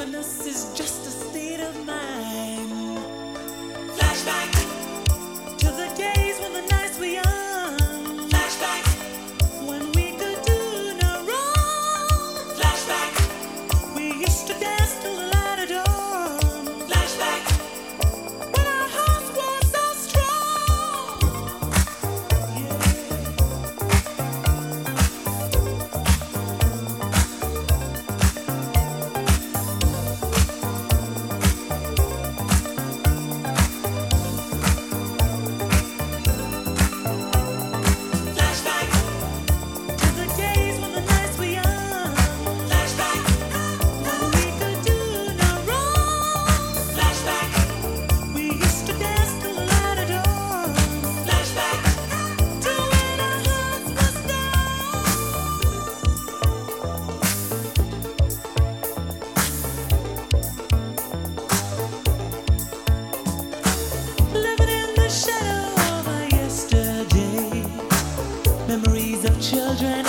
Happiness is just a state of mind. Flashback To the days when the nights were young. Flashback When we could do no wrong. Flashback We used to dance till the light of dawn. Flashback When our hearts were so strong. Flashback To the days when the nights were young. Flashback When we could do no wrong. Flashback We used to dance till the light of dawn. Flashback To when our hearts were living in the shadow of our yesterday. Memories of children